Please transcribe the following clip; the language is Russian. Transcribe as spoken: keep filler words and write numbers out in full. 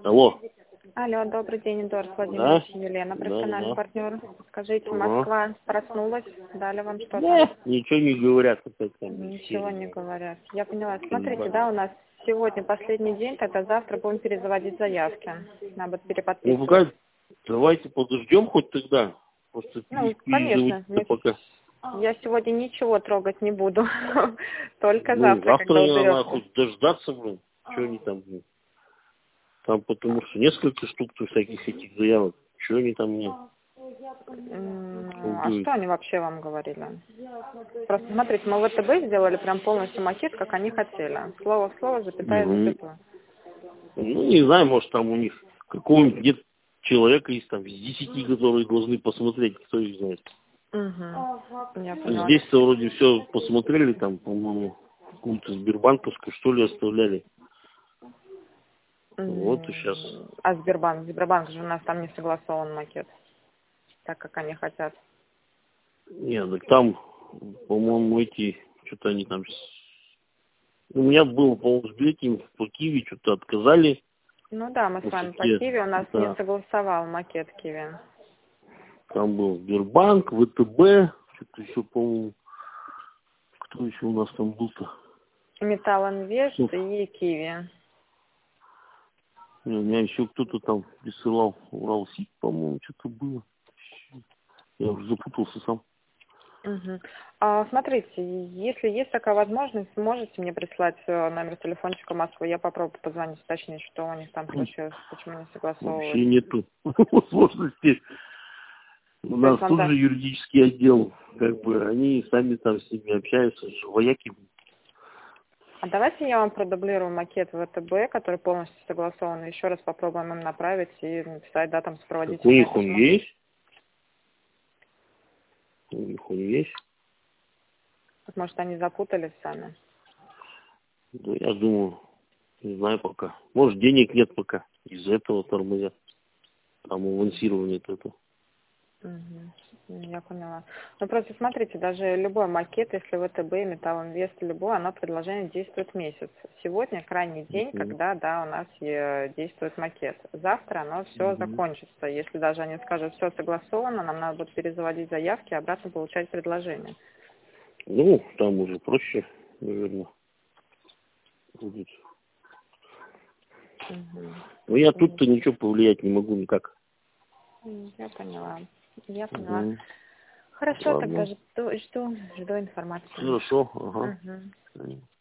Алло. Алло, добрый день, Эдуард Да? Владимирович, Елена, Да, профессиональный да. партнер. Скажите, Ага. Москва проснулась, дали вам что-то? Да, ничего не говорят. Опять там Ничего не херня. говорят. Я поняла. Смотрите, Да. да, у нас сегодня последний день, тогда завтра будем перезаводить заявки. Надо будет Ну, переподписывать. пока давайте подождем хоть тогда. Просто Ну, перезаводить конечно, мы- пока. я сегодня ничего трогать не буду. Только Ну, завтра, завтра когда я надо уберется. хоть дождаться, блин. Что они там, блин? Там потому что несколько штук тут всяких этих заявок. Что они там мне М, А колдуют? что они вообще вам говорили? Просто смотрите, мы в ВТБ сделали прям полностью макет, как они хотели. Слово в слово, запятая в Мгм. запятую. Ну, не знаю, может там у них какого-нибудь где человека есть там из десяти, которые должны посмотреть, кто их знает. Угу. Я поняла. Здесь-то вроде все посмотрели, там, по-моему, какую-то Сбербанковскую, что ли, оставляли. Вот и сейчас. М, А Сбербанк? Сбербанк же у нас там не согласован макет, так как они хотят. Нет, так там, по-моему, эти, что-то они там... с- У меня был, по-моему, с Бекин по Киеве, что-то отказали. Ну да, мы с В вами по суде. Киеве, у нас не Да. согласовал макет Киви. Там был Сбербанк, ВТБ, что-то еще, по-моему, кто еще у нас там был-то? Металл Инвест Ну, и Киви. не, у меня еще кто-то там присылал, Уралсиб, по-моему, что-то было. Я уже запутался сам. Угу. А, смотрите, если есть такая возможность, можете мне прислать э, номер телефончика Москвы, я попробую позвонить, уточнить, что у них там случилось, почему не согласовывают. Вообще нету возможности. У То нас есть вам тут да. же юридический отдел, как бы, они сами там с ними общаются, же вояки. А давайте я вам продублирую макет ВТБ, который полностью согласован, и еще раз попробуем им направить и написать, да, там Так у сопроводительное них он письмо. есть, у них он есть. Вот, может, они запутались сами. Ну, я думаю, не знаю пока. Может, денег нет пока, из-за этого тормозят. Там авансирование это. Угу. Я поняла. Ну, просто смотрите, даже любой макет, если ВТБ, Металл Инвест, любой, оно предложение действует месяц. Сегодня крайний день, Мгм. когда, да, у нас э, действует макет. Завтра оно все Мгм. закончится. Если даже они скажут, все согласовано, нам надо будет перезаводить заявки и обратно получать предложение. Ну, там уже проще, наверное, будет. Но я Угу. тут-то ничего повлиять не могу никак. Я поняла. Я поняла. Угу. Хорошо, тогда Ладно. жду, жду, жду информацию. Хорошо, ага. Угу.